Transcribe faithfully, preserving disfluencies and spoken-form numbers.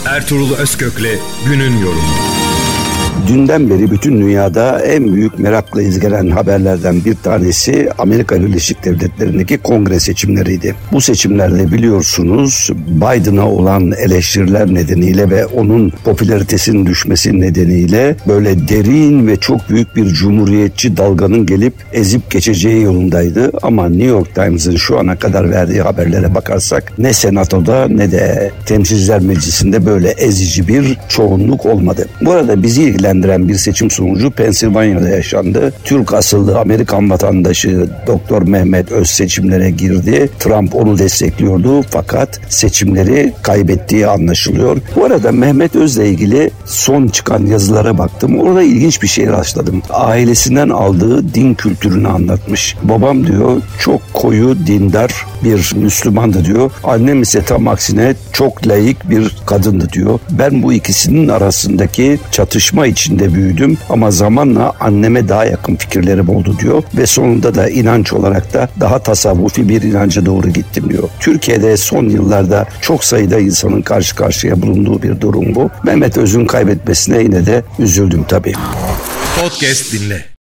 Ertuğrul Özkök'le günün yorumu. Dünden beri bütün dünyada en büyük merakla izlenen haberlerden bir tanesi Amerika Birleşik Devletleri'ndeki kongre seçimleriydi. Bu seçimlerde biliyorsunuz Biden'a olan eleştiriler nedeniyle ve onun popülaritesinin düşmesi nedeniyle böyle derin ve çok büyük bir cumhuriyetçi dalganın gelip ezip geçeceği yolundaydı. Ama New York Times'ın şu ana kadar verdiği haberlere bakarsak ne Senato'da ne de Temsilciler Meclisi'nde böyle ezici bir çoğunluk olmadı. Bu arada bizi ilgilendiren bir seçim sonucu Pensilvanya'da yaşandı. Türk asıllı Amerikan vatandaşı Doktor Mehmet Öz seçimlere girdi. Trump onu destekliyordu fakat seçimleri kaybettiği anlaşılıyor. Bu arada Mehmet Öz'le ilgili son çıkan yazılara baktım. Orada ilginç bir şey rastladım. Ailesinden aldığı din kültürünü anlatmış. Babam diyor çok koyu dindar bir Müslümandı diyor. Annem ise tam aksine çok laik bir kadındı diyor. Ben bu ikisinin arasındaki çatışma içinde büyüdüm ama zamanla anneme daha yakın fikirlerim oldu diyor ve sonunda da inanç olarak da daha tasavvufi bir inanca doğru gittim diyor. Türkiye'de son yıllarda çok sayıda insanın karşı karşıya bulunduğu bir durum bu. Mehmet Öz'ün kaybetmesine yine de üzüldüm tabii. Podcast dinle.